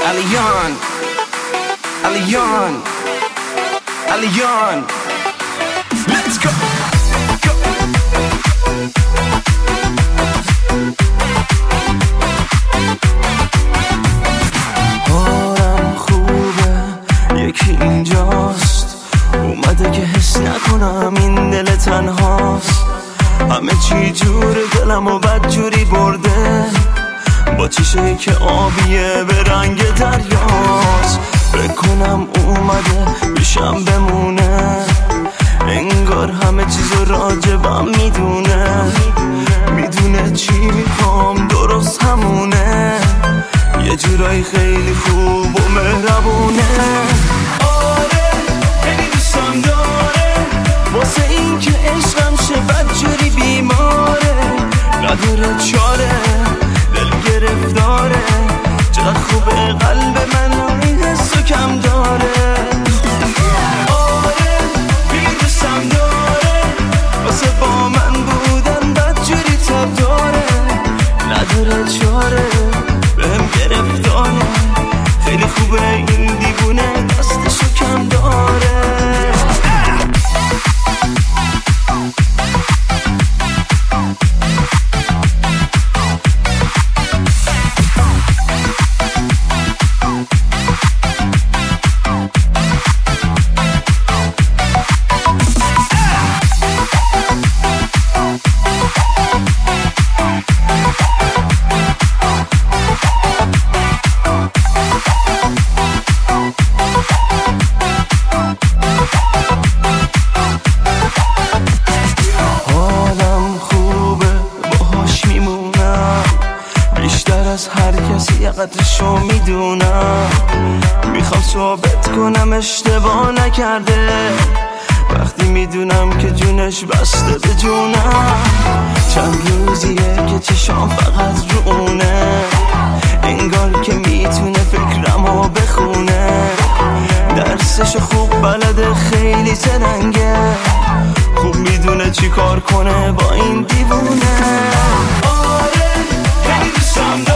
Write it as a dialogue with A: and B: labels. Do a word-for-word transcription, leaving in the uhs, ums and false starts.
A: Aliyan, Aliyan, Aliyan. Let's go.
B: حالم خوبه، یکی اینجاست اومده که حس نکنم این دل تنهاست. همه چی جور دلم و بد جوری برده، با چیشه که آبیه به رنگ دریاست. بکنم اومده پیشم بمونه، انگار همه چیزو راجبم میدونه. میدونه چی میخوام درست همونه، یه جورایی خیلی خوب و مهربونه. آره خیلی دوستم داره، واسه این که عشقم شه بدجوری بیماره. نداره چاره، دل گرفتاره، چقدر خوبه قلب من این حسو کم داره. آره خیلی دوستم داره، واسه با من بودن بدجوری تب داره. نداره چاره، بهم گرفتاره، خیلی خوبه این دیوونه دستشو کم داره. هر کسی یه قدرشو میدونم، میخوام ثابت کنم اشتباه نکرده. وقتی میدونم که جونش بسته به جونم، چند روزیه که چشام فقط رونه، انگار که میتونه فکرمو بخونه. درسش خوب بلده، خیلی زرنگه، خوب میدونه چی کار کنه با این دیوونه. آره خیلی دوستم